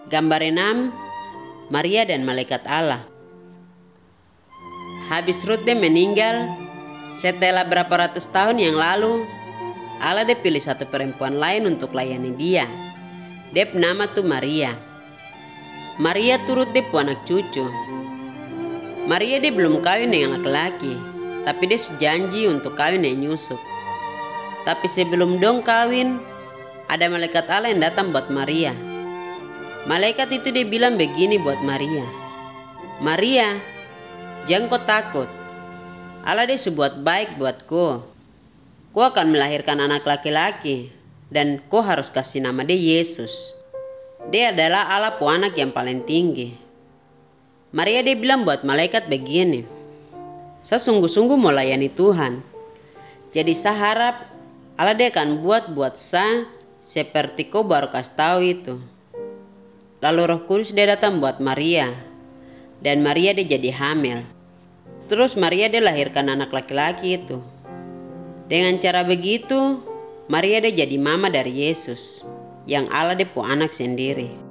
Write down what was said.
Gambar 6, Maria dan Malaikat Allah. Habis Ruth dia meninggal, setelah berapa ratus tahun yang lalu, Allah dia pilih satu perempuan lain untuk layani dia. Dia nama tuh Maria. Maria turut dia anak cucu. Maria dia belum kawin dengan laki-laki, tapi dia janji untuk kawin dengan Yusuf. Tapi sebelum dong kawin, ada malaikat Allah yang datang buat Maria. Malaikat itu dia bilang begini buat Maria, Maria, jangan kau takut. Allah dia sebuat baik buat kau. Kau akan melahirkan anak laki-laki dan kau harus kasih nama dia Yesus. Dia adalah Allah anak yang paling tinggi. Maria dia bilang buat malaikat begini, saya sungguh-sungguh mau layani Tuhan. Jadi saya harap Allah dia akan buat saya seperti kau baru kasih tahu itu. Lalu Roh Kudus dia datang buat Maria, dan Maria dia jadi hamil. Terus Maria dia lahirkan anak laki-laki itu. Dengan cara begitu, Maria dia jadi mama dari Yesus, yang Allah dia anak sendiri.